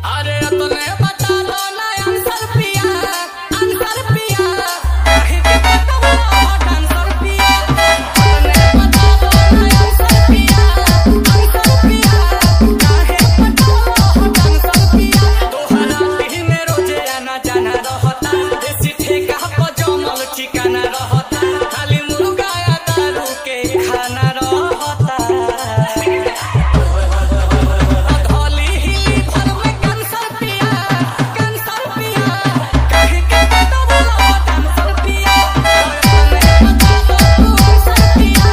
अरे तूने बता दो ना आंसर पिया काहे के बताओ डांसर पिया तूने बता दो ना आंसर पिया काहे बताओ डांसर पिया तोहरा दिल में रोजे आना जाना रहता देसी ठेका पर जमल ठिकाना रहता खाली मुर्गा या दारू के खाना रहता धोली हिली भर में कैंसर पिया काहे के बताओ डांसर पिया तूने बता दो आंसर पिया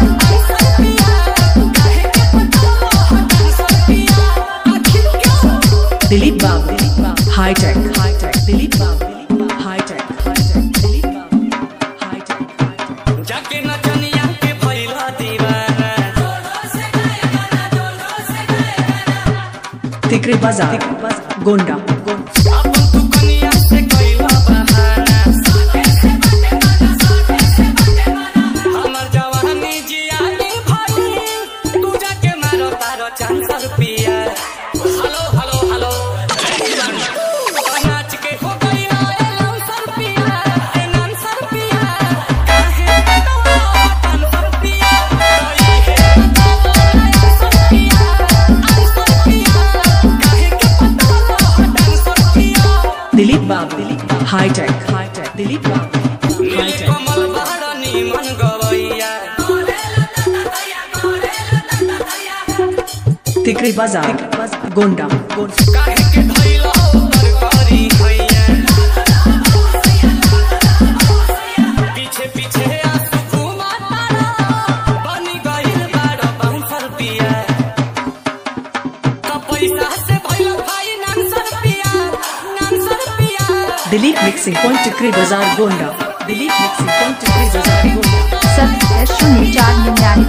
काहे के बताओ डांसर पिया आखिर क्यों दिलीप बाबू हाईटेक दिलीप बाबू हाईटेक दिलीप बाबू हाईटेक जाके नचनिया के भइला दीवाना तिकरी बाजार गोंडा अपन तू कनिया से कइला बहाना हमर जवानी जियानी भाई तू जाके मारो तारो चांसर पिया हेलो नाच के हो गइला ए लांसर पिया काहे बताओ डांसर पिया कोई है बताओ आंसर पिया काहे के बताओ डांसर पिया दिलीप बाबू हाईटेक दिलीप बाबू नील हाईटेक कमल बड़ा नीमन गवैया तिकरी बाजार गोंडा काहे के धइला तरकारी हैया पीछे आंसू घुमा तारा बनी गइल बाड़ा बांसर पिया त पैसा से भइल भाई नांसर पिया दिलीप मिक्सिंग पॉइंट तिकरी बाजार गोंडा दिलीप मिक्सिंग पॉइंट तिकरी बाजार गोंडा 70 0499